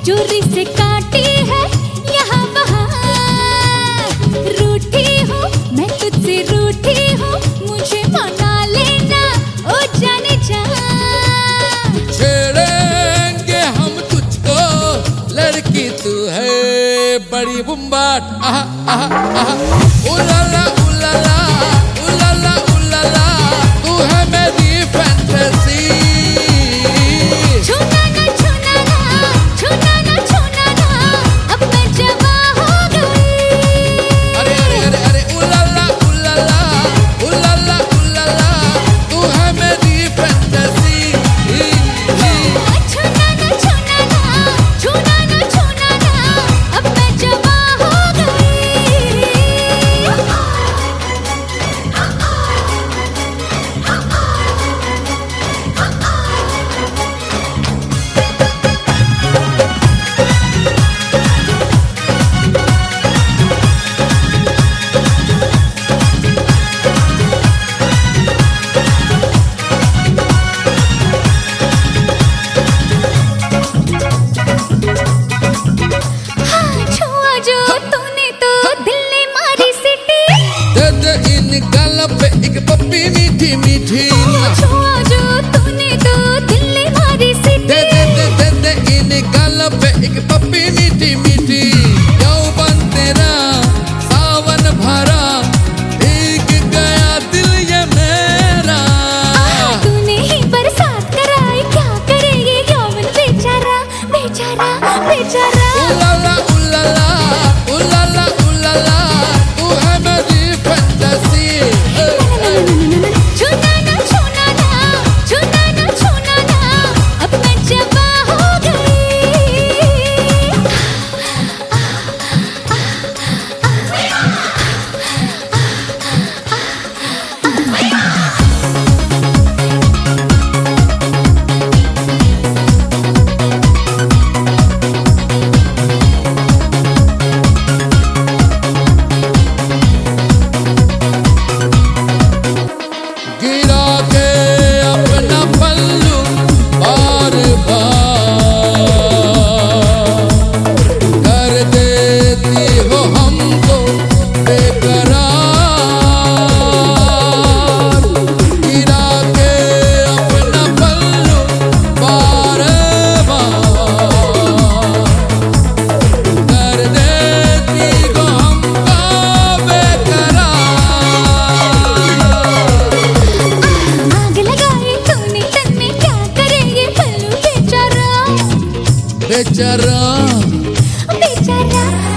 चोरी से काटी है यहाँ वहाँ, रूठी हूँ मैं तुझसे रूठी हूँ, मुझे मना लेना ओ जाने जा। छेड़ेंगे हम तुझको लड़की तू है बड़ी बुम्बाट, आहा आहा आहा, उलाला उलाला उलाला उलाला, तू है मेरी फैंटेसी। छूना ना छूना ना, छूना ना छूना ना, अब मैं जवा हो गई। अरे अरे अरे अरे उलाला उलाला उलाला उलाला, तू है मेरी फैंटेसी। छूना ना छूना ना, छूना ना छूना ना, अब मैं जवा हो गई। छुआ जो तूने तो दिल ने मारी सीटी, दे दे इन गालों पे एक पप्पी मीठी मीठी, छुआ जो तूने तो दिल ने मारी सीटी, दे दे दे दे दे इन गालों पे एक पप्पी मीठी मीठी। यौवन तेरा सावन भरा, भीग गया दिल ये मेरा। तूने ही बरसात कराई, क्या करे ये यौवन बेचारा बेचारा बेचारा। उलाला उलाला उलाला उलाला, तू है मेरी फैंटेसी। छूना ना छूना ना, छूना ना छूना ना, अब मैं जवा हो गई। गिरा के अपना पल्लू बार बार, कर देती हो हमको बेकरार। गिरा के अपना पल्लू बार बार, कर देती हो हमको बेकरार। आग लगाई तूने तन में, क्या करे ये पल्लू बेचारा बेचारा बेचारा।